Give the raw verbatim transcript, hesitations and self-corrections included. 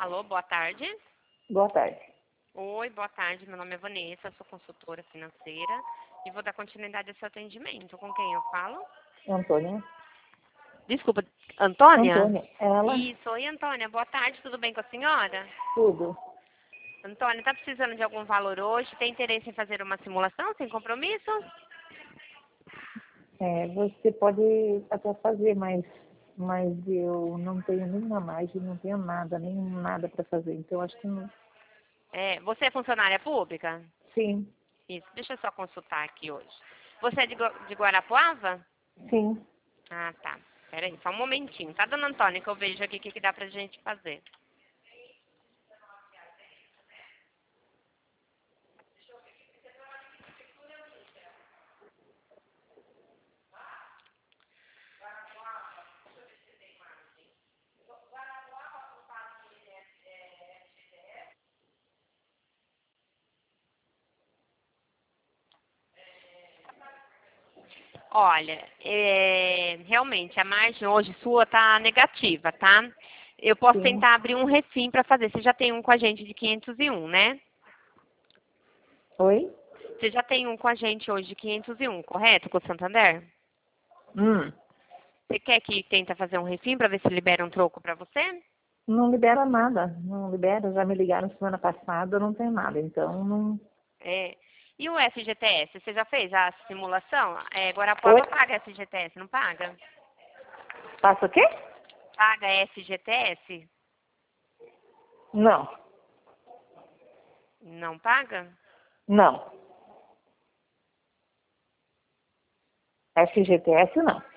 Alô, boa tarde. Boa tarde. Oi, boa tarde. Meu nome é Vanessa, sou consultora financeira e vou dar continuidade ao seu atendimento. Com quem eu falo? Antônia? Desculpa, Antônia? Antônia, ela? Isso, oi Antônia, boa tarde, tudo bem com a senhora? Tudo. Antônia, tá precisando de algum valor hoje? Tem interesse em fazer uma simulação sem compromisso? É, você pode até fazer, mas, mas eu não tenho nenhuma margem, não tenho nada, nem nada para fazer. Então, acho que não. É, você é funcionária pública? Sim, Isso, deixa eu só consultar aqui hoje. Você é de, Gua- de Guarapuava? sim. Ah, tá. Peraí, só um momentinho. Tá, dona Antônia, que eu vejo aqui o que, que dá pra gente fazer. Olha, é, realmente a margem hoje sua tá negativa, tá? Eu posso Sim. tentar abrir um refim para fazer. Você já tem um com a gente de quinhentos e um, né? Oi? Você já tem um com a gente hoje de quinhentos e um, correto? Com o Santander? Hum. Você quer que tenta fazer um refim para ver se libera um troco para você? Não libera nada. Não libera. Já me ligaram semana passada, eu não tenho nada. Então, não. É. E o F G T S, você já fez a simulação? É, Oi? Guarapuava paga F G T S, não paga? Passa o quê? Paga F G T S? Não. Não paga? Não. F G T S, não.